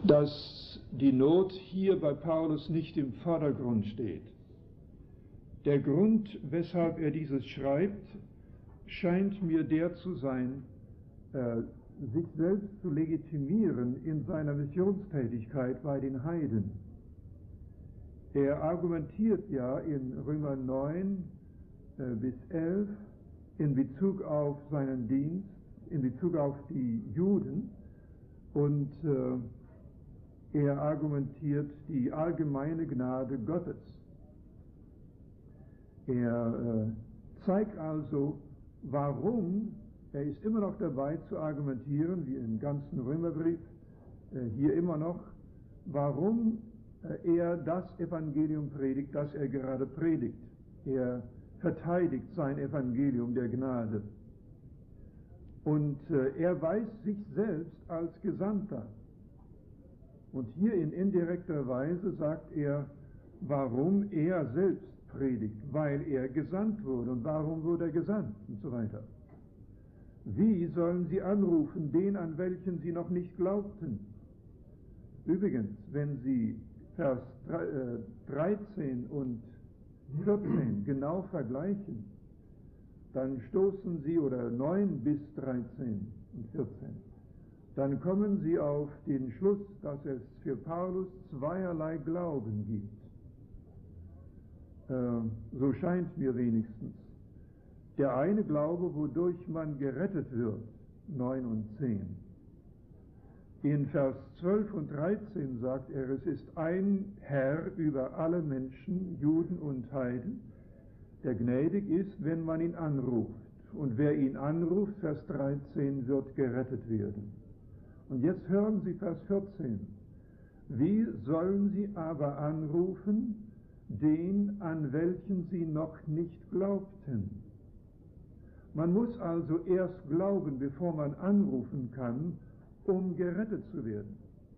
dass die Not hier bei Paulus nicht im Vordergrund steht. Der Grund, weshalb er dieses schreibt, scheint mir der zu sein, sich selbst zu legitimieren in seiner Missionstätigkeit bei den Heiden. Er argumentiert ja in Römer 9 bis 11 in Bezug auf seinen Dienst, in Bezug auf die Juden, und er argumentiert die allgemeine Gnade Gottes. Er zeigt also, warum, er ist immer noch dabei zu argumentieren, wie im ganzen Römerbrief, hier immer noch, warum er das Evangelium predigt, das er gerade predigt. Er verteidigt sein Evangelium der Gnade. Und er weist sich selbst als Gesandter. Und hier in indirekter Weise sagt er, warum er selbst predigt, weil er gesandt wurde. Und warum wurde er gesandt? Und so weiter. Wie sollen sie anrufen, den, an welchen sie noch nicht glaubten? Übrigens, wenn Sie Vers 13 und 14 genau vergleichen, dann stoßen Sie, oder 9 bis 13 und 14, dann kommen Sie auf den Schluss, dass es für Paulus zweierlei Glauben gibt. So scheint mir wenigstens. Der eine Glaube, wodurch man gerettet wird, 9 und 10. In Vers 12 und 13 sagt er, es ist ein Herr über alle Menschen, Juden und Heiden, der gnädig ist, wenn man ihn anruft. Und wer ihn anruft, Vers 13, wird gerettet werden. Und jetzt hören Sie Vers 14. Wie sollen sie aber anrufen, den, an welchen sie noch nicht glaubten? Man muss also erst glauben, bevor man anrufen kann, um gerettet zu werden.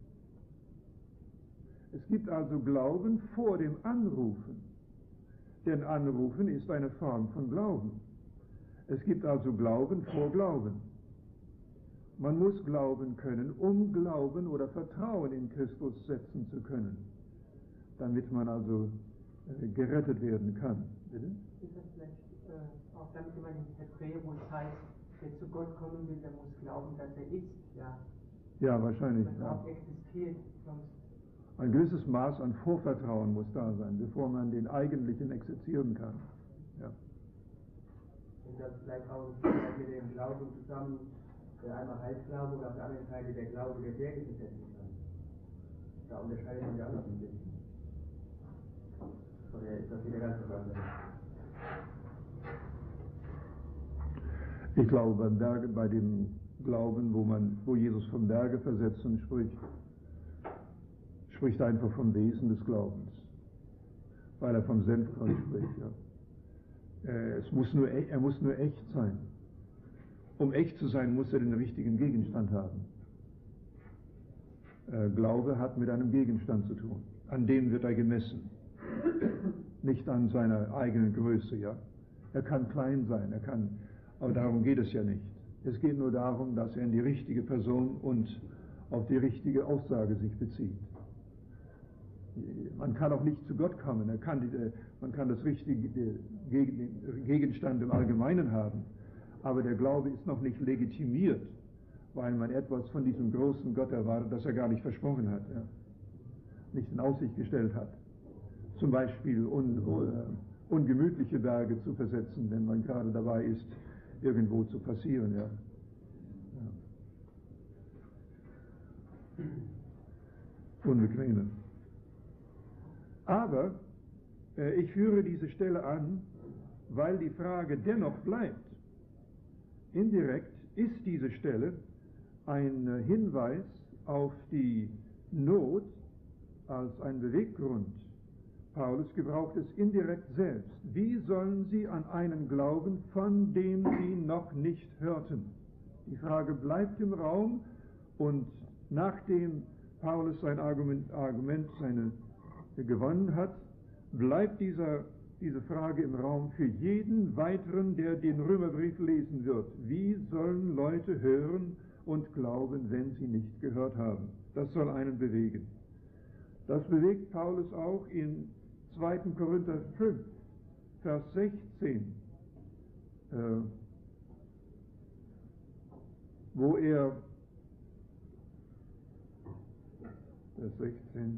Es gibt also Glauben vor dem Anrufen, denn Anrufen ist eine Form von Glauben. Es gibt also Glauben vor Glauben. Man muss glauben können, um Glauben oder Vertrauen in Christus setzen zu können, damit man also gerettet werden kann. Bitte? Ist das vielleicht auch damit gemeint in Hebräer, wo es heißt, wer zu Gott kommen will, der muss glauben, dass er ist, ja? Ja, wahrscheinlich. Dass er auch existiert, sonst. Ein gewisses Maß an Vorvertrauen muss da sein, bevor man den eigentlichen exerzieren kann. Ja. Und das vielleicht auch mit dem Glauben zusammen, der einmal Heilsglaube und auf der anderen Seite der Glaube, der Berge versetzen kann. Da unterscheidet man ja auch noch ein bisschen. Oder ist das wieder ganz anders? Ich glaube, beim Berge, bei dem Glauben, wo Jesus vom Berge versetzen spricht einfach vom Wesen des Glaubens, weil er vom Sendfall spricht. Ja. Er muss nur echt sein. Um echt zu sein, muss er den richtigen Gegenstand haben. Glaube hat mit einem Gegenstand zu tun. An dem wird er gemessen. Nicht an seiner eigenen Größe. Ja. Er kann klein sein, aber darum geht es ja nicht. Es geht nur darum, dass er in die richtige Person und auf die richtige Aussage sich bezieht. Man kann auch nicht zu Gott kommen. Man kann das richtige Gegenstand im Allgemeinen haben, aber der Glaube ist noch nicht legitimiert, weil man etwas von diesem großen Gott erwartet, das er gar nicht versprochen hat, ja. Nicht in Aussicht gestellt hat. Zum Beispiel ungemütliche Berge zu versetzen, wenn man gerade dabei ist, irgendwo zu passieren. Ja. Ja. Unbequeme. Aber ich führe diese Stelle an, weil die Frage dennoch bleibt. Indirekt ist diese Stelle ein Hinweis auf die Not als ein Beweggrund. Paulus gebraucht es indirekt selbst. Wie sollen sie an einen glauben, von dem sie noch nicht hörten? Die Frage bleibt im Raum, und nachdem Paulus sein Argument gewonnen hat, bleibt diese Frage im Raum für jeden weiteren, der den Römerbrief lesen wird. Wie sollen Leute hören und glauben, wenn sie nicht gehört haben. Das soll einen bewegen. Das bewegt Paulus auch in 2. Korinther 5, Vers 16, wo er, Vers 16,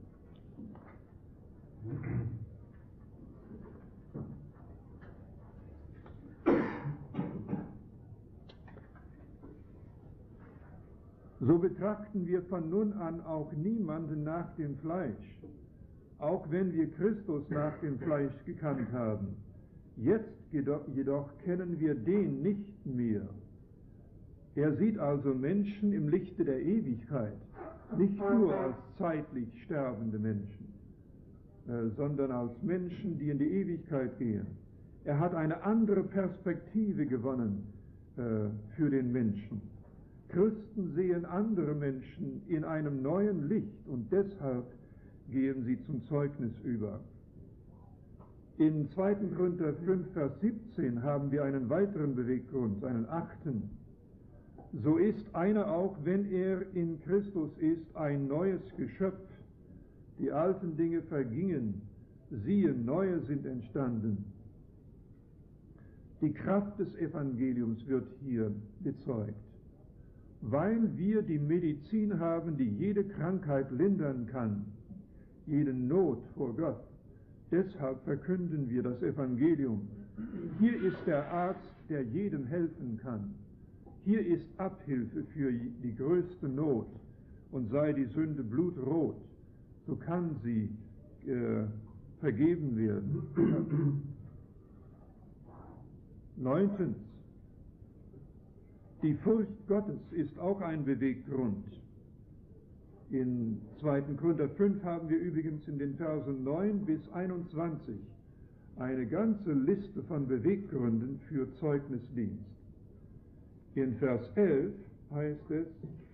so betrachten wir von nun an auch niemanden nach dem Fleisch, auch wenn wir Christus nach dem Fleisch gekannt haben. Jetzt jedoch kennen wir den nicht mehr. Er sieht also Menschen im Lichte der Ewigkeit, nicht nur als zeitlich sterbende Menschen, sondern als Menschen, die in die Ewigkeit gehen. Er hat eine andere Perspektive gewonnen für den Menschen. Christen sehen andere Menschen in einem neuen Licht und deshalb gehen sie zum Zeugnis über. In 2. Korinther 5, Vers 17 haben wir einen weiteren Beweggrund, einen 8. So ist einer auch, wenn er in Christus ist, ein neues Geschöpf. Die alten Dinge vergingen, siehe, neue sind entstanden. Die Kraft des Evangeliums wird hier bezeugt. Weil wir die Medizin haben, die jede Krankheit lindern kann, jede Not vor Gott, deshalb verkünden wir das Evangelium. Hier ist der Arzt, der jedem helfen kann. Hier ist Abhilfe für die größte Not. Und sei die Sünde blutrot, so kann sie vergeben werden. 9. Die Furcht Gottes ist auch ein Beweggrund. In 2. Korinther 5 haben wir übrigens in den Versen 9 bis 21 eine ganze Liste von Beweggründen für Zeugnisdienst. In Vers 11 heißt es: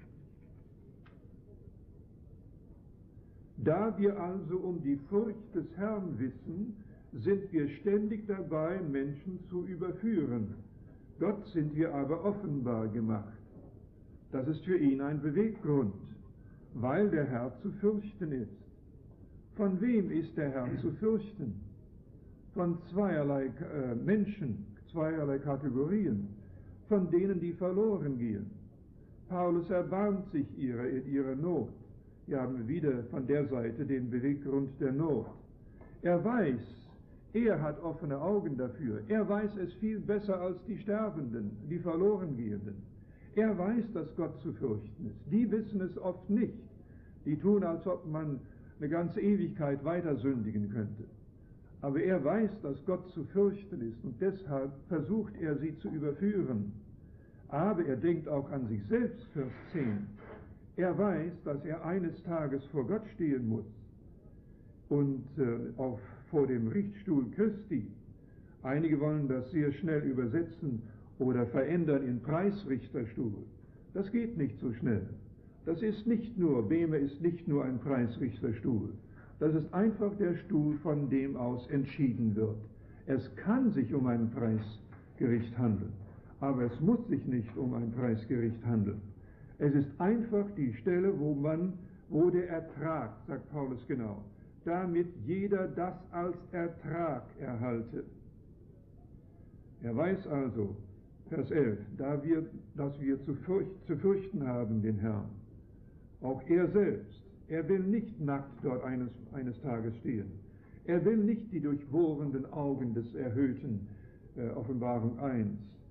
Da wir also um die Furcht des Herrn wissen, sind wir ständig dabei, Menschen zu überführen. Gott sind wir aber offenbar gemacht. Das ist für ihn ein Beweggrund, weil der Herr zu fürchten ist. Von wem ist der Herr zu fürchten? Von zweierlei Menschen, zweierlei Kategorien, von denen, die verloren gehen. Paulus erbarmt sich in ihrer Not. Hier haben wir wieder von der Seite den Beweggrund der Not. Er weiß, er hat offene Augen dafür. Er weiß es viel besser als die Sterbenden, die Verlorengehenden. Er weiß, dass Gott zu fürchten ist. Die wissen es oft nicht. Die tun, als ob man eine ganze Ewigkeit weiter sündigen könnte. Aber er weiß, dass Gott zu fürchten ist und deshalb versucht er, sie zu überführen. Aber er denkt auch an sich selbst, Vers 10. Er weiß, dass er eines Tages vor Gott stehen muss und vor dem Richtstuhl Christi. Einige wollen das sehr schnell übersetzen oder verändern in Preisrichterstuhl. Das geht nicht so schnell. Das ist nicht nur, Bema ist nicht nur ein Preisrichterstuhl. Das ist einfach der Stuhl, von dem aus entschieden wird. Es kann sich um ein Preisgericht handeln, aber es muss sich nicht um ein Preisgericht handeln. Es ist einfach die Stelle, wo der Ertrag, sagt Paulus genau, damit jeder das als Ertrag erhalte. Er weiß also, Vers 11, dass wir zu fürchten haben den Herrn. Auch er selbst, er will nicht nackt dort eines Tages stehen. Er will nicht die durchbohrenden Augen des Erhöhten, Offenbarung 1,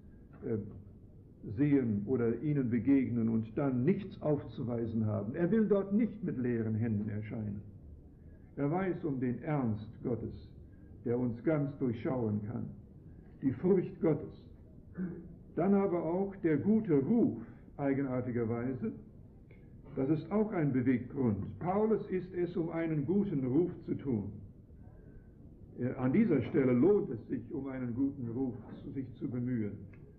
sehen oder ihnen begegnen und dann nichts aufzuweisen haben. Er will dort nicht mit leeren Händen erscheinen. Er weiß um den Ernst Gottes, der uns ganz durchschauen kann. Die Furcht Gottes. Dann aber auch der gute Ruf, eigenartigerweise. Das ist auch ein Beweggrund. Paulus ist es, um einen guten Ruf zu tun. An dieser Stelle lohnt es sich, um einen guten Ruf sich zu bemühen.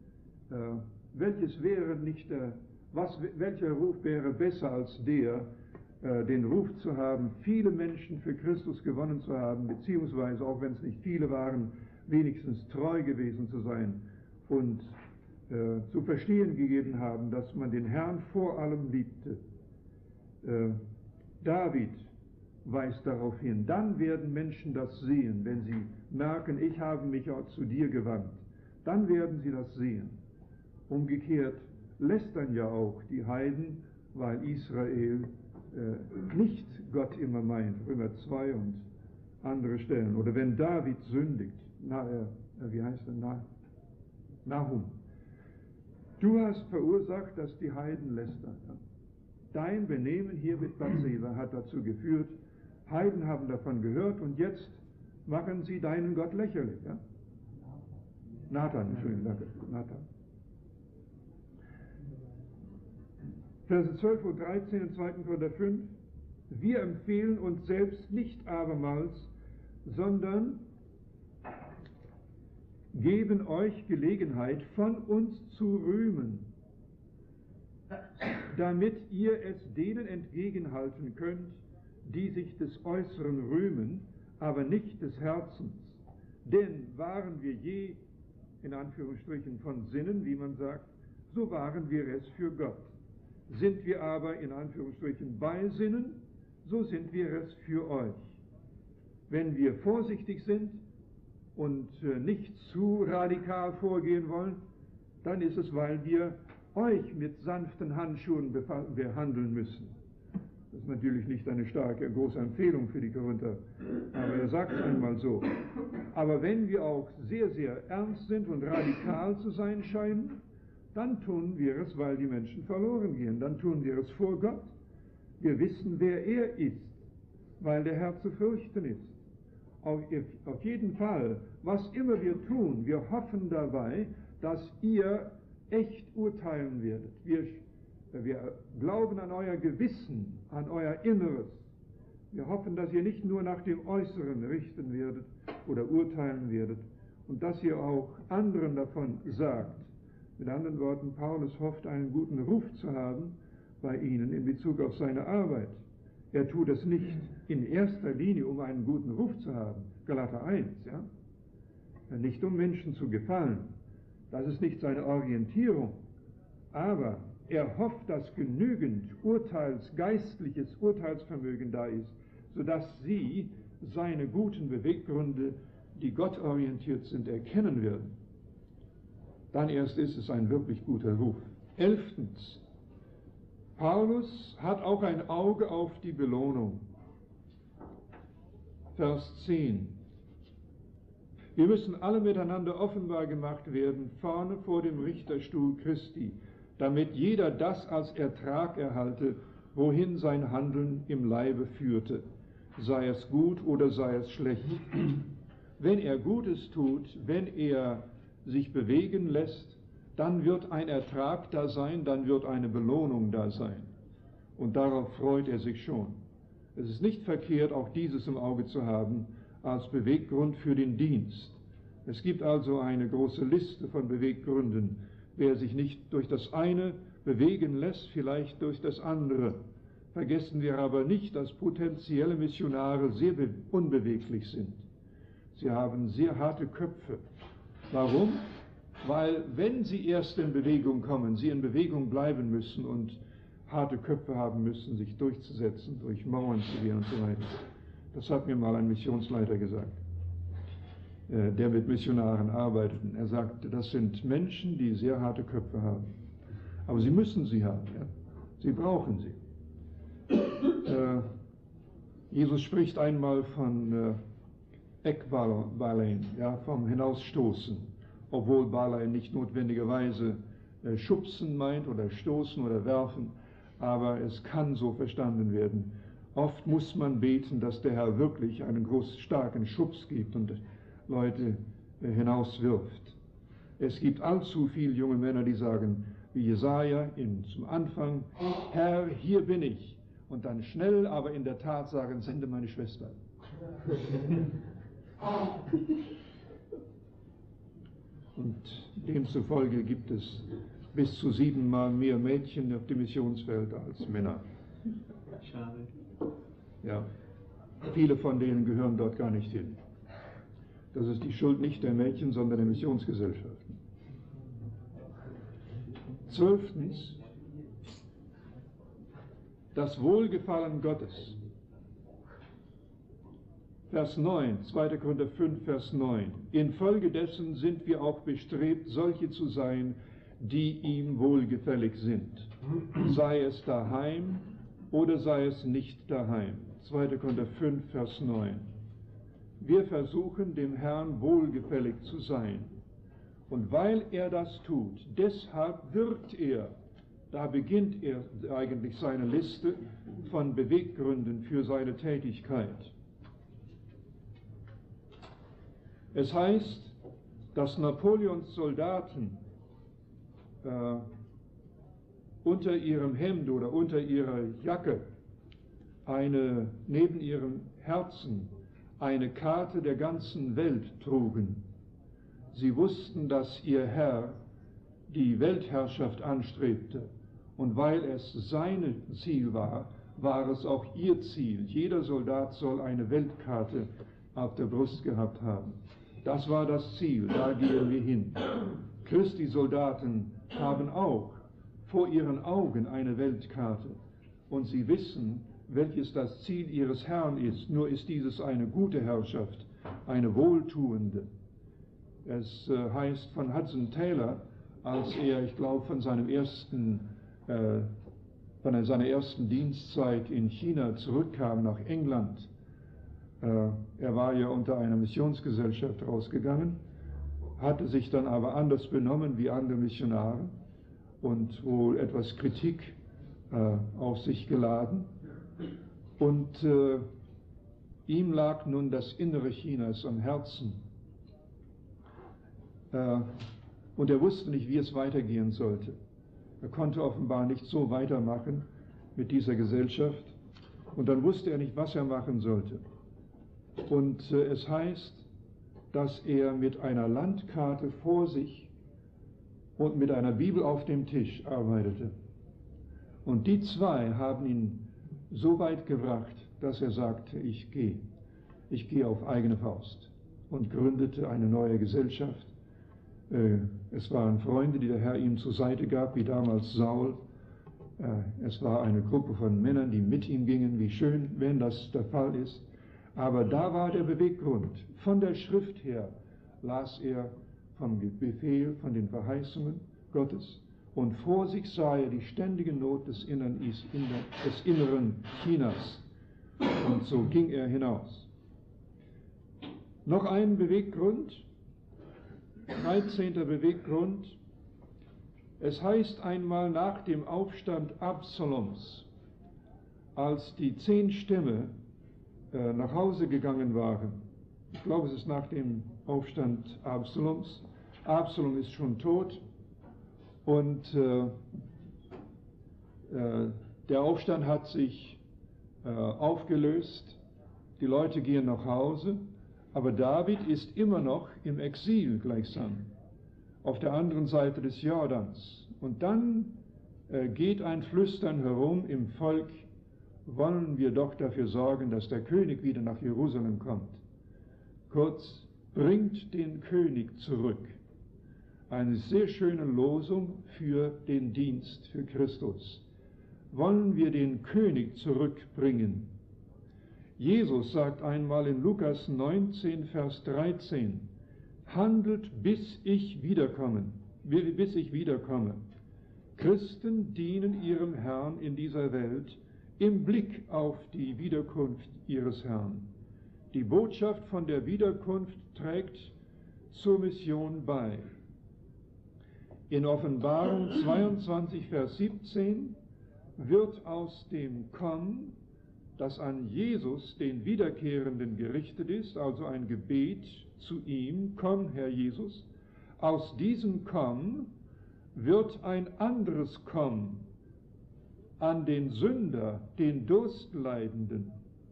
Welcher Ruf wäre besser als den Ruf zu haben, viele Menschen für Christus gewonnen zu haben, beziehungsweise, auch wenn es nicht viele waren, wenigstens treu gewesen zu sein und zu verstehen gegeben haben, dass man den Herrn vor allem liebte. David weist darauf hin. Dann werden Menschen das sehen, wenn sie merken, ich habe mich auch zu dir gewandt. Dann werden sie das sehen. Umgekehrt lästern ja auch die Heiden, weil Israel nicht Gott immer meint, Römer 2 und andere Stellen. Oder wenn David sündigt, Nahum. Du hast verursacht, dass die Heiden lästern. Dein Benehmen hier mit Bathseba hat dazu geführt, Heiden haben davon gehört und jetzt machen sie deinen Gott lächerlich. Ja? Nathan, Entschuldigung, danke. Nathan. Verse 12 und 13 in 2. Korinther 5. Wir empfehlen uns selbst nicht abermals, sondern geben euch Gelegenheit, von uns zu rühmen, damit ihr es denen entgegenhalten könnt, die sich des Äußeren rühmen, aber nicht des Herzens. Denn waren wir je, in Anführungsstrichen, von Sinnen, wie man sagt, so waren wir es für Gott. Sind wir aber, in Anführungsstrichen, bei Sinnen, so sind wir es für euch. Wenn wir vorsichtig sind und nicht zu radikal vorgehen wollen, dann ist es, weil wir euch mit sanften Handschuhen behandeln müssen. Das ist natürlich nicht eine starke, große Empfehlung für die Korinther, aber er sagt es einmal so. Aber wenn wir auch sehr, sehr ernst sind und radikal zu sein scheinen, dann tun wir es, weil die Menschen verloren gehen. Dann tun wir es vor Gott. Wir wissen, wer er ist, weil der Herr zu fürchten ist. Auf jeden Fall, was immer wir tun, wir hoffen dabei, dass ihr echt urteilen werdet. Wir glauben an euer Gewissen, an euer Inneres. Wir hoffen, dass ihr nicht nur nach dem Äußeren richten werdet oder urteilen werdet und dass ihr auch anderen davon sagt. Mit anderen Worten, Paulus hofft, einen guten Ruf zu haben bei ihnen in Bezug auf seine Arbeit. Er tut es nicht in erster Linie, um einen guten Ruf zu haben, Galater 1, ja? Nicht um Menschen zu gefallen. Das ist nicht seine Orientierung. Aber er hofft, dass genügend geistliches Urteilsvermögen da ist, sodass sie seine guten Beweggründe, die gottorientiert sind, erkennen werden. Dann erst ist es ein wirklich guter Ruf. 11. Paulus hat auch ein Auge auf die Belohnung. Vers 10. Wir müssen alle miteinander offenbar gemacht werden, vorne vor dem Richterstuhl Christi, damit jeder das als Ertrag erhalte, wohin sein Handeln im Leibe führte, sei es gut oder sei es schlecht. Wenn er Gutes tut, wenn er sich bewegen lässt, dann wird ein Ertrag da sein, dann wird eine Belohnung da sein. Und darauf freut er sich schon. Es ist nicht verkehrt, auch dieses im Auge zu haben, als Beweggrund für den Dienst. Es gibt also eine große Liste von Beweggründen. Wer sich nicht durch das eine bewegen lässt, vielleicht durch das andere. Vergessen wir aber nicht, dass potenzielle Missionare sehr unbeweglich sind. Sie haben sehr harte Köpfe. Warum? Weil, wenn sie erst in Bewegung kommen, sie in Bewegung bleiben müssen und harte Köpfe haben müssen, sich durchzusetzen, durch Mauern zu gehen und so weiter. Das hat mir mal ein Missionsleiter gesagt, der mit Missionaren arbeitet. Er sagte, das sind Menschen, die sehr harte Köpfe haben. Aber sie müssen sie haben. Ja? Sie brauchen sie. Jesus spricht einmal von Ekbalein, ja, vom Hinausstoßen, obwohl Balein nicht notwendigerweise schubsen meint oder stoßen oder werfen, aber es kann so verstanden werden. Oft muss man beten, dass der Herr wirklich einen großen, starken Schubs gibt und Leute hinauswirft. Es gibt allzu viele junge Männer, die sagen, wie Jesaja zum Anfang, Herr, hier bin ich. Und dann schnell, aber in der Tat sagen, sende meine Schwester. Und demzufolge gibt es bis zu 7-mal mehr Mädchen auf dem Missionsfeld als Männer. Schade. Ja, viele von denen gehören dort gar nicht hin. Das ist die Schuld nicht der Mädchen, sondern der Missionsgesellschaften. 12. Das Wohlgefallen Gottes. Vers 9, 2. Korinther 5, Vers 9. Infolgedessen sind wir auch bestrebt, solche zu sein, die ihm wohlgefällig sind. Sei es daheim oder sei es nicht daheim. 2. Korinther 5, Vers 9. Wir versuchen, dem Herrn wohlgefällig zu sein. Und weil er das tut, deshalb wirkt er. Da beginnt er eigentlich seine Liste von Beweggründen für seine Tätigkeit. Es heißt, dass Napoleons Soldaten unter ihrem Hemd oder unter ihrer Jacke neben ihrem Herzen eine Karte der ganzen Welt trugen. Sie wussten, dass ihr Herr die Weltherrschaft anstrebte. Und weil es sein Ziel war, war es auch ihr Ziel. Jeder Soldat soll eine Weltkarte auf der Brust gehabt haben. Das war das Ziel, da gehen wir hin. Christi Soldaten haben auch vor ihren Augen eine Weltkarte. Und sie wissen, welches das Ziel ihres Herrn ist. Nur ist dieses eine gute Herrschaft, eine wohltuende. Es heißt von Hudson Taylor, als er, ich glaube, von seiner ersten Dienstzeit in China zurückkam nach England. Er war ja unter einer Missionsgesellschaft rausgegangen, hatte sich dann aber anders benommen wie andere Missionare und wohl etwas Kritik auf sich geladen. Und ihm lag nun das Innere Chinas am Herzen. Und er wusste nicht, wie es weitergehen sollte. Er konnte offenbar nicht so weitermachen mit dieser Gesellschaft. Und dann wusste er nicht, was er machen sollte. Und es heißt, dass er mit einer Landkarte vor sich und mit einer Bibel auf dem Tisch arbeitete. Und die zwei haben ihn so weit gebracht, dass er sagte, ich gehe auf eigene Faust, und gründete eine neue Gesellschaft. Es waren Freunde, die der Herr ihm zur Seite gab, wie damals Saul. Es war eine Gruppe von Männern, die mit ihm gingen. Wie schön, wenn das der Fall ist. Aber da war der Beweggrund. Von der Schrift her las er vom Befehl, von den Verheißungen Gottes. Und vor sich sah er die ständige Not des inneren Chinas. Und so ging er hinaus. Noch ein Beweggrund, 13. Beweggrund. Es heißt einmal nach dem Aufstand Absaloms, als die 10 Stämme nach Hause gegangen waren. Ich glaube, es ist nach dem Aufstand Absaloms. Absalom ist schon tot und der Aufstand hat sich aufgelöst. Die Leute gehen nach Hause, aber David ist immer noch im Exil gleichsam auf der anderen Seite des Jordans. Und dann geht ein Flüstern herum im Volk: Wollen wir doch dafür sorgen, dass der König wieder nach Jerusalem kommt. Kurz, bringt den König zurück. Eine sehr schöne Losung für den Dienst für Christus. Wollen wir den König zurückbringen? Jesus sagt einmal in Lukas 19, Vers 13, handelt, bis ich wiederkomme. Christen dienen ihrem Herrn in dieser Welt im Blick auf die Wiederkunft ihres Herrn. Die Botschaft von der Wiederkunft trägt zur Mission bei. In Offenbarung 22, Vers 17 wird aus dem Komm, das an Jesus, den Wiederkehrenden, gerichtet ist, also ein Gebet zu ihm: Komm, Herr Jesus, aus diesem Komm wird ein anderes Komm an den Sünder, den Durstleidenden.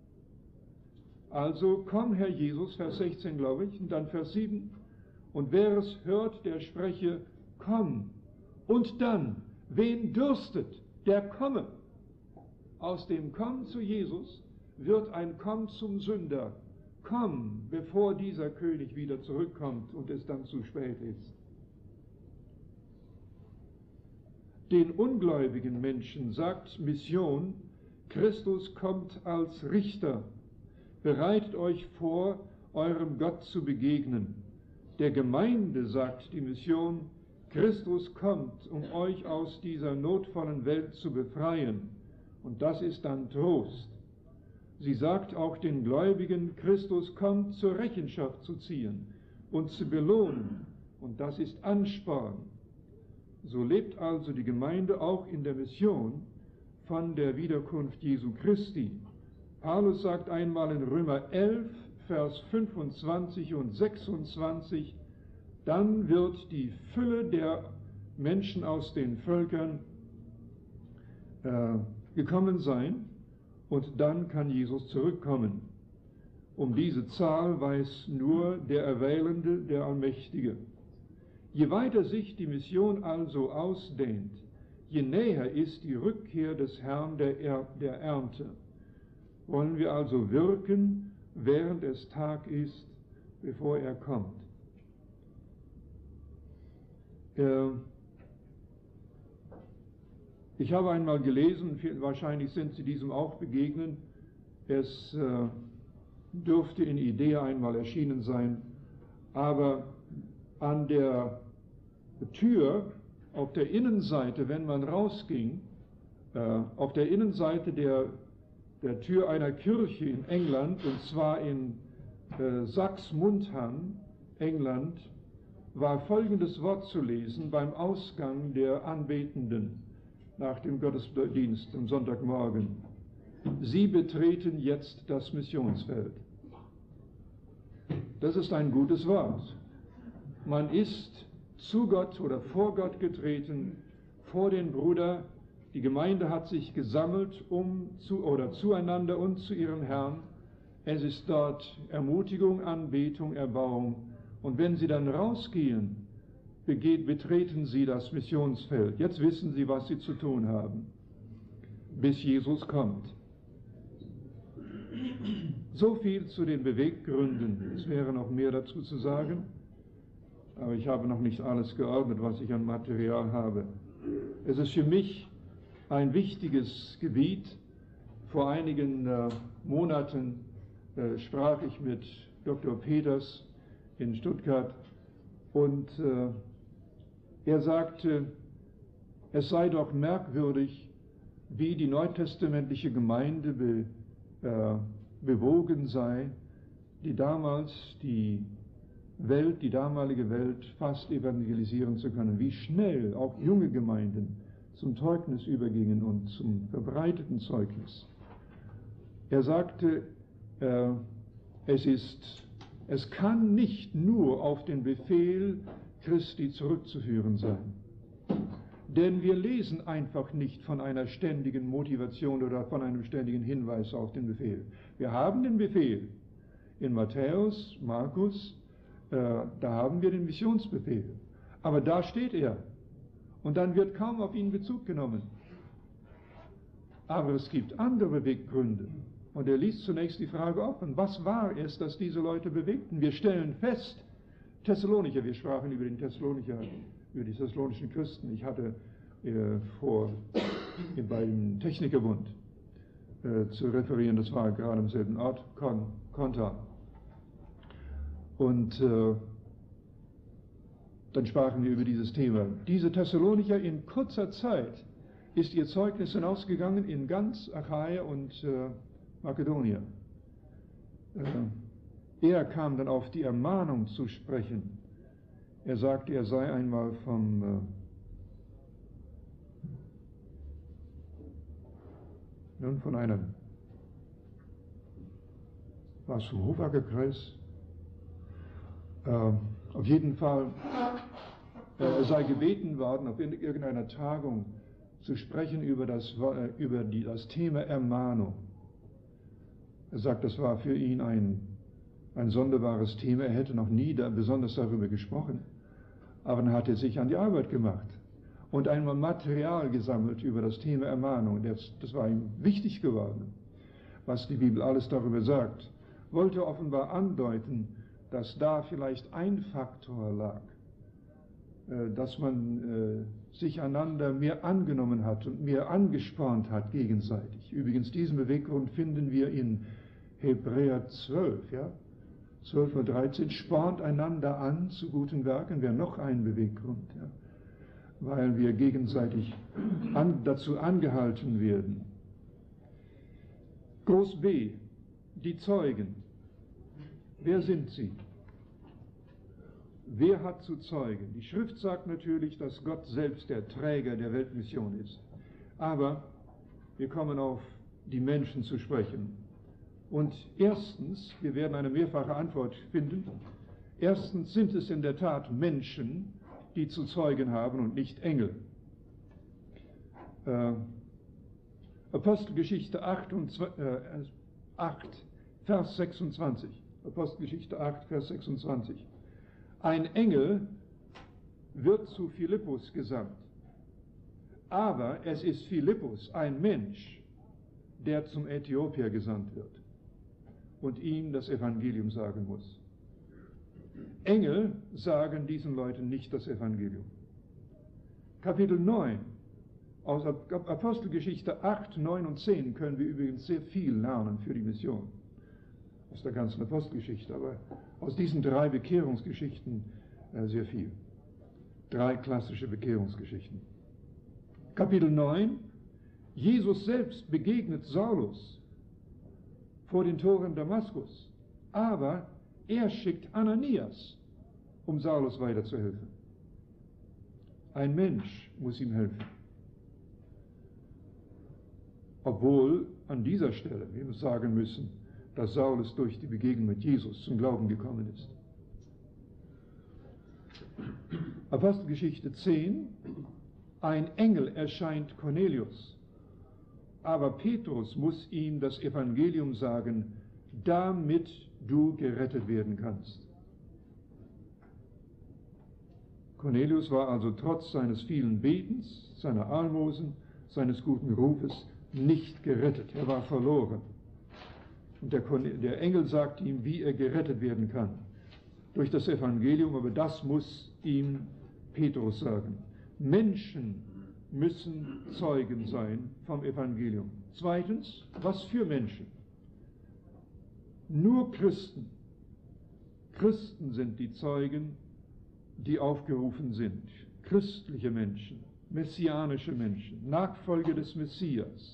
Also, komm, Herr Jesus, Vers 16, glaube ich, und dann Vers 7. Und wer es hört, der spreche: Komm. Und dann, wen dürstet, der komme. Aus dem Komm zu Jesus wird ein Komm zum Sünder. Komm, bevor dieser König wieder zurückkommt und es dann zu spät ist. Den ungläubigen Menschen sagt Mission, Christus kommt als Richter. Bereitet euch vor, eurem Gott zu begegnen. Der Gemeinde sagt die Mission, Christus kommt, um euch aus dieser notvollen Welt zu befreien. Und das ist dann Trost. Sie sagt auch den Gläubigen, Christus kommt, zur Rechenschaft zu ziehen und zu belohnen. Und das ist Ansporn. So lebt also die Gemeinde auch in der Mission von der Wiederkunft Jesu Christi. Paulus sagt einmal in Römer 11, Vers 25 und 26, dann wird die Fülle der Menschen aus den Völkern gekommen sein und dann kann Jesus zurückkommen. Um diese Zahl weiß nur der Erwählende, der Allmächtige. Je weiter sich die Mission also ausdehnt, je näher ist die Rückkehr des Herrn der Ernte. Wollen wir also wirken, während es Tag ist, bevor er kommt. Ich habe einmal gelesen, wahrscheinlich sind Sie diesem auch begegnet, es dürfte in Idea einmal erschienen sein, aber an der Tür auf der Innenseite, wenn man rausging, auf der Innenseite der Tür einer Kirche in England, und zwar in Saxe-Mundham, England, war folgendes Wort zu lesen beim Ausgang der Anbetenden nach dem Gottesdienst am Sonntagmorgen. Sie betreten jetzt das Missionsfeld. Das ist ein gutes Wort. Man ist zu Gott oder vor Gott getreten, vor den Bruder. Die Gemeinde hat sich gesammelt zueinander und zu ihrem Herrn. Es ist dort Ermutigung, Anbetung, Erbauung. Und wenn sie dann rausgehen, betreten sie das Missionsfeld. Jetzt wissen sie, was sie zu tun haben, bis Jesus kommt. So viel zu den Beweggründen. Es wäre noch mehr dazu zu sagen, aber ich habe noch nicht alles geordnet, was ich an Material habe. Es ist für mich ein wichtiges Gebiet. Vor einigen Monaten sprach ich mit Dr. Peters in Stuttgart und er sagte, es sei doch merkwürdig, wie die neutestamentliche Gemeinde bewogen sei, die damalige Welt fast evangelisieren zu können, wie schnell auch junge Gemeinden zum Zeugnis übergingen und zum verbreiteten Zeugnis. Er sagte, es kann nicht nur auf den Befehl Christi zurückzuführen sein. Denn wir lesen einfach nicht von einer ständigen Motivation oder von einem ständigen Hinweis auf den Befehl. Wir haben den Befehl. In Matthäus, Markus, da haben wir den Missionsbefehl. Aber da steht er. Und dann wird kaum auf ihn Bezug genommen. Aber es gibt andere Beweggründe. Und er liest zunächst die Frage offen, was war es, das diese Leute bewegten? Wir stellen fest, Thessalonicher, wir sprachen über die thessalonischen Christen. Ich hatte beim Technikerbund zu referieren, das war gerade am selben Ort, Konta. Und dann sprachen wir über dieses Thema. Diese Thessalonicher, in kurzer Zeit ist ihr Zeugnis hinausgegangen in ganz Achaia und Makedonien. Er kam dann auf die Ermahnung zu sprechen. Er sagte, er sei einmal von einem, war es vom Hofacker-Kreis? Auf jeden Fall, er sei gebeten worden, auf irgendeiner Tagung zu sprechen über das Thema Ermahnung. Er sagt, das war für ihn ein sonderbares Thema. Er hätte noch nie besonders darüber gesprochen. Aber dann hat er sich an die Arbeit gemacht und einmal Material gesammelt über das Thema Ermahnung. Das war ihm wichtig geworden, was die Bibel alles darüber sagt. Wollte offenbar andeuten, dass da vielleicht ein Faktor lag, dass man sich einander mehr angenommen hat und mehr angespornt hat gegenseitig. Übrigens, diesen Beweggrund finden wir in Hebräer 12, ja? 12 und 13, spornt einander an zu guten Werken, wäre noch ein Beweggrund, ja? Weil wir gegenseitig dazu angehalten werden. Groß B, die Zeugen. Wer sind sie? Wer hat zu zeugen? Die Schrift sagt natürlich, dass Gott selbst der Träger der Weltmission ist. Aber wir kommen auf die Menschen zu sprechen. Und erstens, wir werden eine mehrfache Antwort finden, erstens sind es in der Tat Menschen, die zu zeugen haben und nicht Engel. Apostelgeschichte 8, Vers 26. Apostelgeschichte 8, Vers 26. Ein Engel wird zu Philippus gesandt. Aber es ist Philippus, ein Mensch, der zum Äthiopier gesandt wird und ihm das Evangelium sagen muss. Engel sagen diesen Leuten nicht das Evangelium. Kapitel 9, aus Apostelgeschichte 8, 9 und 10 können wir übrigens sehr viel lernen für die Mission. Aus der ganzen Apostelgeschichte, aber aus diesen 3 Bekehrungsgeschichten sehr viel. 3 klassische Bekehrungsgeschichten. Kapitel 9, Jesus selbst begegnet Saulus vor den Toren Damaskus, aber er schickt Ananias, um Saulus weiterzuhelfen. Ein Mensch muss ihm helfen. Obwohl an dieser Stelle wir sagen müssen, dass Saulus durch die Begegnung mit Jesus zum Glauben gekommen ist. Apostelgeschichte 10, ein Engel erscheint Cornelius, aber Petrus muss ihm das Evangelium sagen, damit du gerettet werden kannst. Cornelius war also trotz seines vielen Betens, seiner Almosen, seines guten Rufes nicht gerettet, er war verloren. Und der Engel sagt ihm, wie er gerettet werden kann. Durch das Evangelium, aber das muss ihm Petrus sagen. Menschen müssen Zeugen sein vom Evangelium. Zweitens, was für Menschen? Nur Christen. Christen sind die Zeugen, die aufgerufen sind. Christliche Menschen, messianische Menschen, Nachfolger des Messias.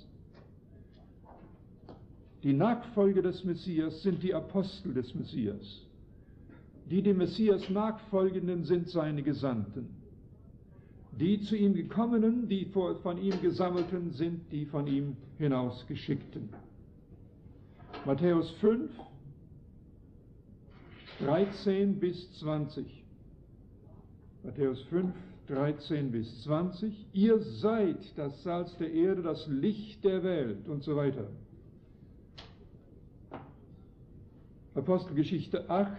Die Nachfolger des Messias sind die Apostel des Messias. Die dem Messias nachfolgenden sind seine Gesandten. Die zu ihm gekommenen, die von ihm gesammelten, sind die von ihm hinausgeschickten. Matthäus 5, 13 bis 20. Matthäus 5, 13 bis 20. Ihr seid das Salz der Erde, das Licht der Welt und so weiter. Apostelgeschichte 8,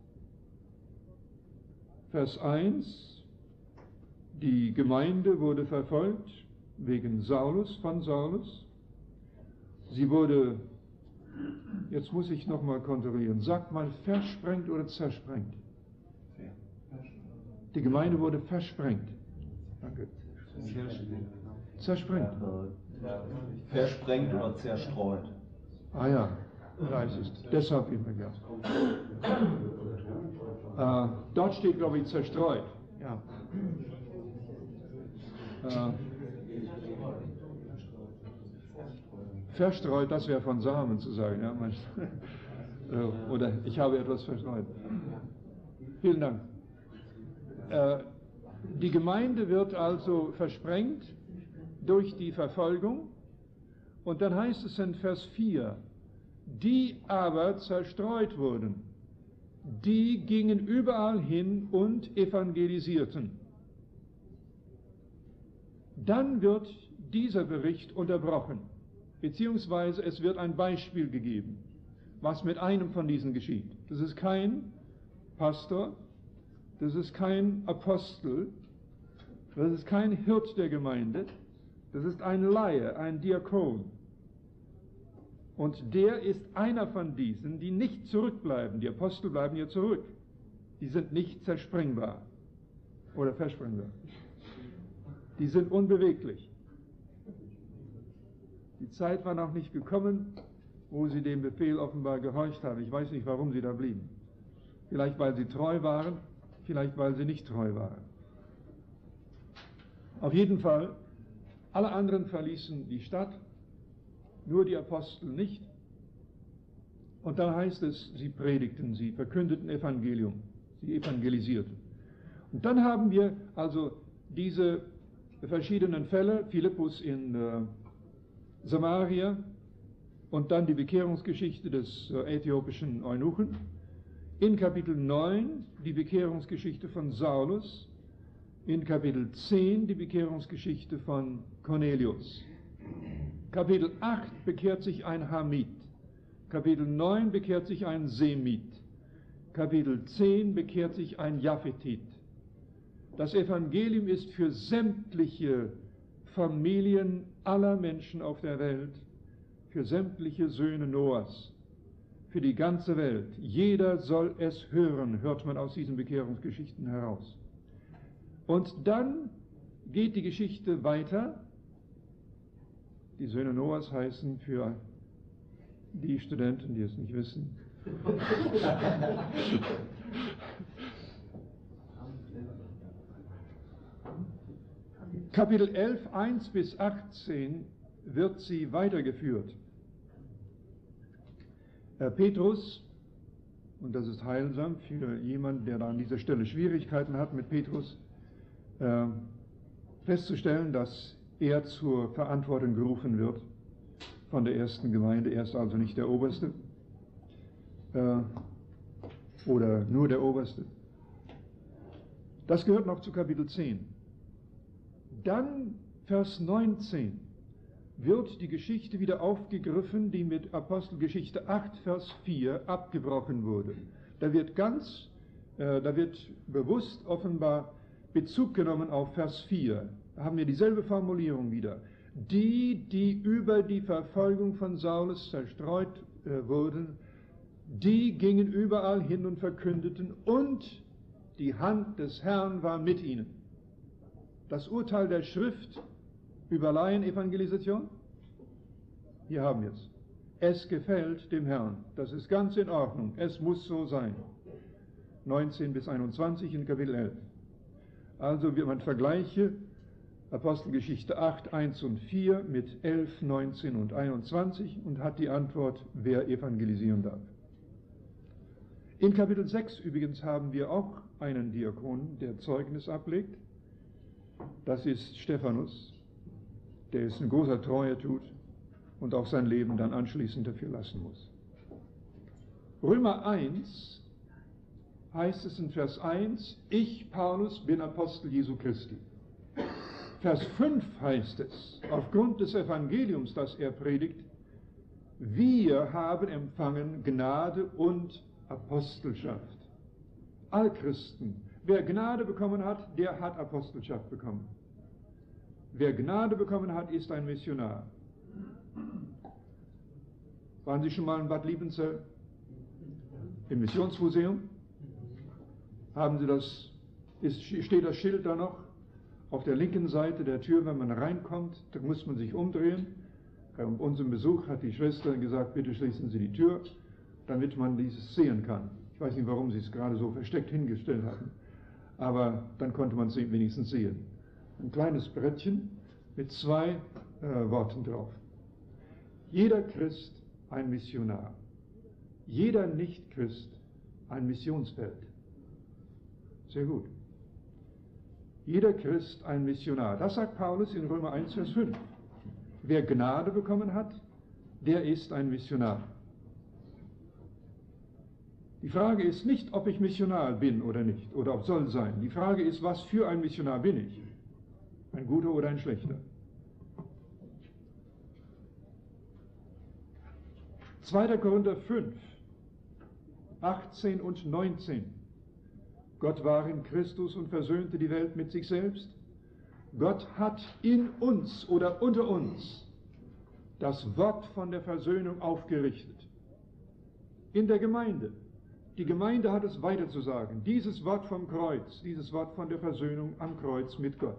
Vers 1. Die Gemeinde wurde verfolgt wegen von Saulus. Sie wurde, jetzt muss ich nochmal kontrollieren, sagt man versprengt oder zersprengt? Die Gemeinde wurde versprengt. Danke. Zersprengt. Versprengt oder zerstreut. Ah ja, da ist es. Deshalb immer gern. Dort steht, glaube ich, zerstreut. Ja. Verstreut, das wäre von Samen zu sagen. Ja? Oder ich habe etwas verstreut. Vielen Dank. Die Gemeinde wird also versprengt durch die Verfolgung. Und dann heißt es in Vers 4, die aber zerstreut wurden, die gingen überall hin und evangelisierten. Dann wird dieser Bericht unterbrochen, beziehungsweise es wird ein Beispiel gegeben, was mit einem von diesen geschieht. Das ist kein Pastor, das ist kein Apostel, das ist kein Hirt der Gemeinde, das ist ein Laie, ein Diakon. Und der ist einer von diesen, die nicht zurückbleiben. Die Apostel bleiben ja zurück. Die sind nicht zersprengbar. oder Versprenger. Die sind unbeweglich. Die Zeit war noch nicht gekommen, wo sie dem Befehl offenbar gehorcht haben. Ich weiß nicht, warum sie da blieben. Vielleicht, weil sie treu waren, vielleicht, weil sie nicht treu waren. Auf jeden Fall, alle anderen verließen die Stadt, nur die Apostel nicht. Und dann heißt es, sie predigten, sie verkündeten Evangelium, sie evangelisierten. Und dann haben wir also diese verschiedenen Fälle, Philippus in Samaria und dann die Bekehrungsgeschichte des äthiopischen Eunuchen. In Kapitel 9 die Bekehrungsgeschichte von Saulus, in Kapitel 10 die Bekehrungsgeschichte von Cornelius. Kapitel 8 bekehrt sich ein Hamit, Kapitel 9 bekehrt sich ein Semit, Kapitel 10 bekehrt sich ein Japhetit. Das Evangelium ist für sämtliche Familien aller Menschen auf der Welt, für sämtliche Söhne Noahs, für die ganze Welt. Jeder soll es hören, hört man aus diesen Bekehrungsgeschichten heraus. Und dann geht die Geschichte weiter. Die Söhne Noahs heißen für die Studenten, die es nicht wissen, Kapitel 11, 1 bis 18 wird sie weitergeführt. Petrus, und das ist heilsam für jemanden, der da an dieser Stelle Schwierigkeiten hat mit Petrus, festzustellen, dass er zur Verantwortung gerufen wird von der ersten Gemeinde. Er ist also nicht der Oberste oder nur der Oberste. Das gehört noch zu Kapitel 10. Dann Vers 19 wird die Geschichte wieder aufgegriffen, die mit Apostelgeschichte 8, Vers 4 abgebrochen wurde. Da wird bewusst offenbar Bezug genommen auf Vers 4. Da haben wir dieselbe Formulierung wieder. Die über die Verfolgung von Saulus zerstreut wurden, die gingen überall hin und verkündeten, und die Hand des Herrn war mit ihnen. Das Urteil der Schrift über Laienevangelisation? Hier haben wir es. Es gefällt dem Herrn. Das ist ganz in Ordnung. Es muss so sein. 19 bis 21 in Kapitel 11. Also wird man vergleiche Apostelgeschichte 8, 1 und 4 mit 11, 19 und 21 und hat die Antwort, wer evangelisieren darf. In Kapitel 6 übrigens haben wir auch einen Diakon, der Zeugnis ablegt. Das ist Stephanus, der es in großer Treue tut und auch sein Leben dann anschließend dafür lassen muss. Römer 1 heißt es in Vers 1, ich, Paulus, bin Apostel Jesu Christi. Vers 5 heißt es, aufgrund des Evangeliums, das er predigt, wir haben empfangen Gnade und Apostelschaft. All Christen. Wer Gnade bekommen hat, der hat Apostelschaft bekommen. Wer Gnade bekommen hat, ist ein Missionar. Waren Sie schon mal in Bad Liebenzell? Im Missionsmuseum? Haben Sie das, steht das Schild da noch? Auf der linken Seite der Tür, wenn man reinkommt, da muss man sich umdrehen. Bei unserem Besuch hat die Schwester gesagt, bitte schließen Sie die Tür, damit man dieses sehen kann. Ich weiß nicht, warum sie es gerade so versteckt hingestellt hatten, aber dann konnte man es wenigstens sehen. Ein kleines Brettchen mit 2 Worten drauf. Jeder Christ ein Missionar, jeder Nicht-Christ ein Missionsfeld. Sehr gut. Jeder Christ ein Missionar. Das sagt Paulus in Römer 1, Vers 5. Wer Gnade bekommen hat, der ist ein Missionar. Die Frage ist nicht, ob ich Missionar bin oder nicht, oder ob soll sein. Die Frage ist, was für ein Missionar bin ich? Ein guter oder ein schlechter? 2. Korinther 5, 18 und 19. Gott war in Christus und versöhnte die Welt mit sich selbst. Gott hat in uns oder unter uns das Wort von der Versöhnung aufgerichtet. In der Gemeinde. Die Gemeinde hat es weiterzusagen. Dieses Wort vom Kreuz, dieses Wort von der Versöhnung am Kreuz mit Gott.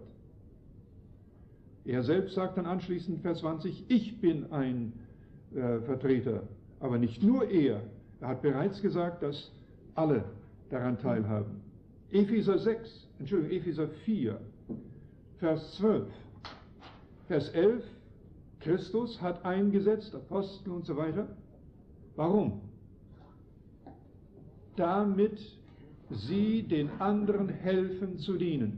Er selbst sagt dann anschließend, Vers 20, ich bin ein Vertreter, aber nicht nur er. Er hat bereits gesagt, dass alle daran teilhaben. Epheser 4, Vers 12. Vers 11, Christus hat eingesetzt, Apostel und so weiter. Warum? Damit sie den anderen helfen zu dienen.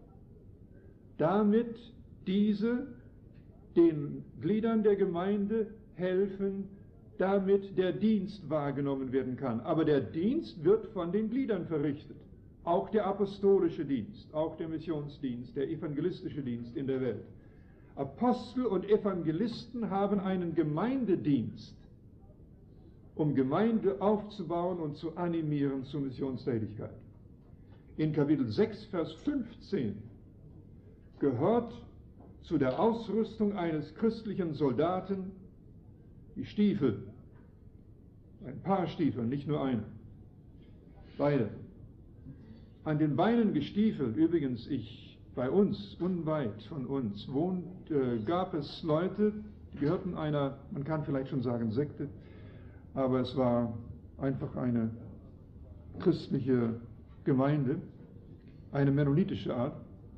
Damit diese den Gliedern der Gemeinde helfen, damit der Dienst wahrgenommen werden kann. Aber der Dienst wird von den Gliedern verrichtet. Auch der apostolische Dienst, auch der Missionsdienst, der evangelistische Dienst in der Welt. Apostel und Evangelisten haben einen Gemeindedienst, um Gemeinde aufzubauen und zu animieren zur Missionstätigkeit. In Kapitel 6, Vers 15 gehört zu der Ausrüstung eines christlichen Soldaten die Stiefel. Ein paar Stiefel, nicht nur eine. Beide. An den Beinen gestiefelt, übrigens, bei uns, unweit von uns, gab es Leute, die gehörten einer, man kann vielleicht schon sagen Sekte, aber es war einfach eine christliche Gemeinde, eine mennonitische Art.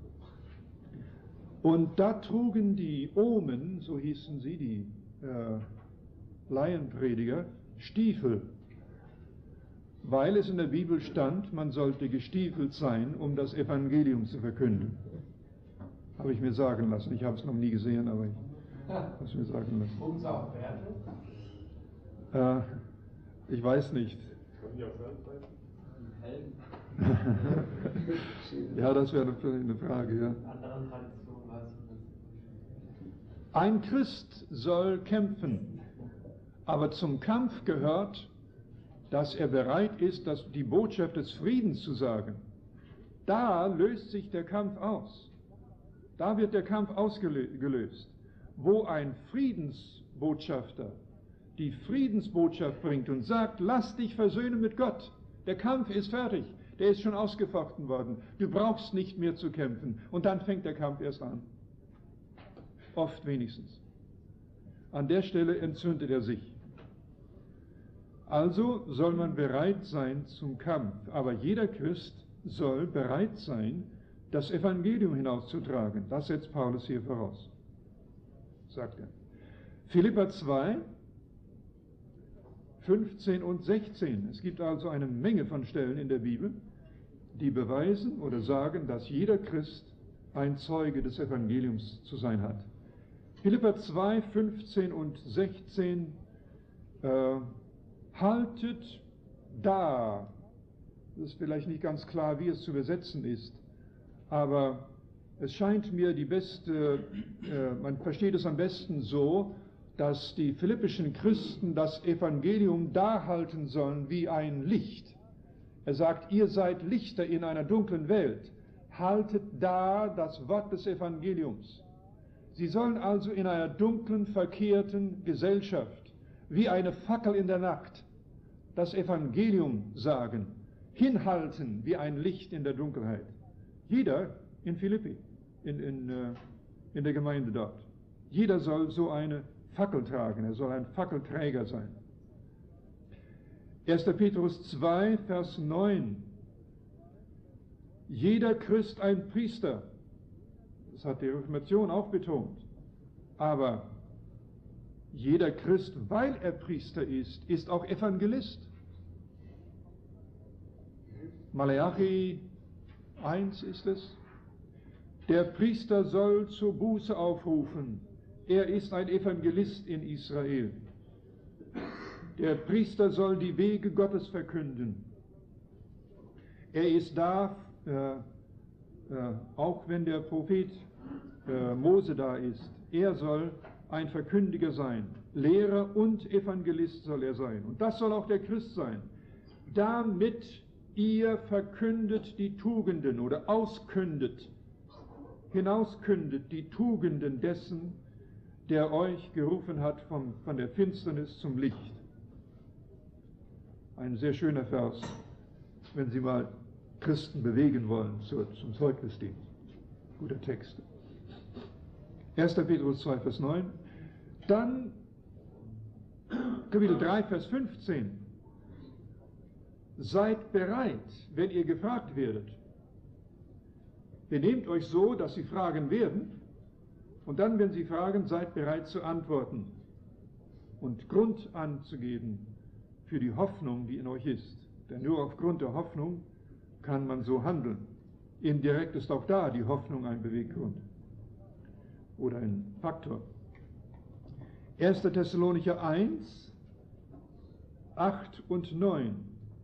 Und da trugen die Omen, so hießen sie, die Laienprediger, Stiefel, weil es in der Bibel stand, man sollte gestiefelt sein, um das Evangelium zu verkünden. Habe ich mir sagen lassen. Ich habe es noch nie gesehen, aber ich habe es mir sagen lassen. Trugen sie auch Werte? Ich weiß nicht. Ja, das wäre eine Frage, ja. Ein Christ soll kämpfen, aber zum Kampf gehört, dass er bereit ist, die Botschaft des Friedens zu sagen. Da löst sich der Kampf aus. Da wird der Kampf ausgelöst. Wo ein Friedensbotschafter die Friedensbotschaft bringt und sagt, lass dich versöhnen mit Gott. Der Kampf ist fertig. Der ist schon ausgefochten worden. Du brauchst nicht mehr zu kämpfen. Und dann fängt der Kampf erst an. Oft wenigstens. An der Stelle entzündet er sich. Also soll man bereit sein zum Kampf. Aber jeder Christ soll bereit sein, das Evangelium hinauszutragen. Das setzt Paulus hier voraus. Sagt er. Philipper 2, 15 und 16. Es gibt also eine Menge von Stellen in der Bibel, die beweisen oder sagen, dass jeder Christ ein Zeuge des Evangeliums zu sein hat. Philipper 2, 15 und 16. Haltet da. Das ist vielleicht nicht ganz klar, wie es zu übersetzen ist, aber es scheint mir man versteht es am besten so, dass die philippischen Christen das Evangelium da halten sollen wie ein Licht. Er sagt, ihr seid Lichter in einer dunklen Welt. Haltet da das Wort des Evangeliums. Sie sollen also in einer dunklen, verkehrten Gesellschaft, wie eine Fackel in der Nacht, das Evangelium sagen, hinhalten wie ein Licht in der Dunkelheit. Jeder in Philippi, in der Gemeinde dort. Jeder soll so eine Fackel tragen, er soll ein Fackelträger sein. 1. Petrus 2, Vers 9. Jeder Christ ein Priester. Das hat die Reformation auch betont. Aber jeder Christ, weil er Priester ist auch Evangelist. Malachi 1 ist es. Der Priester soll zur Buße aufrufen. Er ist ein Evangelist in Israel. Der Priester soll die Wege Gottes verkünden. Er ist da, auch wenn der Prophet Mose da ist. Er soll ein Verkündiger sein. Lehrer und Evangelist soll er sein. Und das soll auch der Christ sein. Damit ihr verkündet die Tugenden oder hinauskündet die Tugenden dessen, der euch gerufen hat von der Finsternis zum Licht. Ein sehr schöner Vers, wenn Sie mal Christen bewegen wollen zum Zeugnisdienst. Guter Text. 1. Petrus 2, Vers 9. Dann Kapitel 3, Vers 15. Seid bereit, wenn ihr gefragt werdet. Benehmt euch so, dass sie fragen werden. Und dann, wenn sie fragen, seid bereit zu antworten und Grund anzugeben für die Hoffnung, die in euch ist. Denn nur aufgrund der Hoffnung kann man so handeln. Indirekt ist auch da die Hoffnung ein Beweggrund oder ein Faktor. 1. Thessalonicher 1, 8 und 9.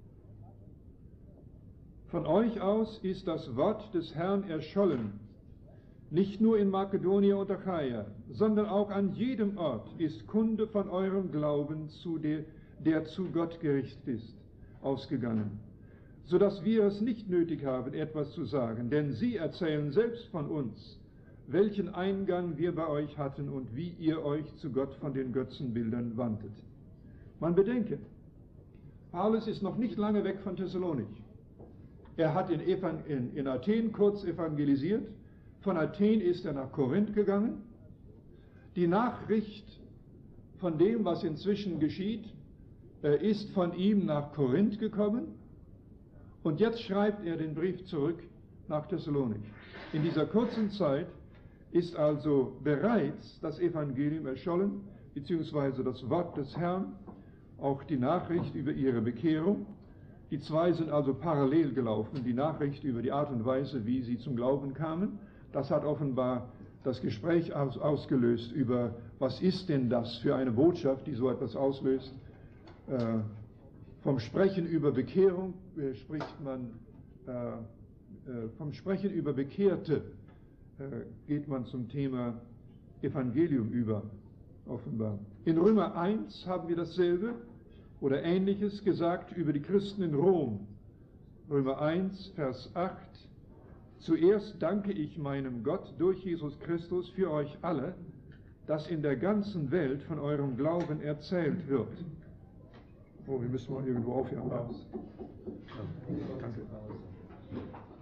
Von euch aus ist das Wort des Herrn erschollen, nicht nur in Makedonien und Achaia, sondern auch an jedem Ort ist Kunde von eurem Glauben, der zu Gott gerichtet ist, ausgegangen, sodass wir es nicht nötig haben, etwas zu sagen, denn sie erzählen selbst von uns, welchen Eingang wir bei euch hatten und wie ihr euch zu Gott von den Götzenbildern wandtet. Man bedenke, Paulus ist noch nicht lange weg von Thessalonich. Er hat in Athen kurz evangelisiert, von Athen ist er nach Korinth gegangen. Die Nachricht von dem, was inzwischen geschieht, ist von ihm nach Korinth gekommen und jetzt schreibt er den Brief zurück nach Thessalonich. In dieser kurzen Zeit ist also bereits das Evangelium erschollen, beziehungsweise das Wort des Herrn, auch die Nachricht über ihre Bekehrung. Die zwei sind also parallel gelaufen, die Nachricht über die Art und Weise, wie sie zum Glauben kamen. Das hat offenbar das Gespräch ausgelöst über, was ist denn das für eine Botschaft, die so etwas auslöst. Vom Sprechen über Bekehrung spricht man, vom Sprechen über Bekehrte geht man zum Thema Evangelium über, offenbar. In Römer 1 haben wir dasselbe oder Ähnliches gesagt über die Christen in Rom. Römer 1, Vers 8. Zuerst danke ich meinem Gott durch Jesus Christus für euch alle, dass in der ganzen Welt von eurem Glauben erzählt wird. Oh, wir müssen mal irgendwo aufhören. Danke.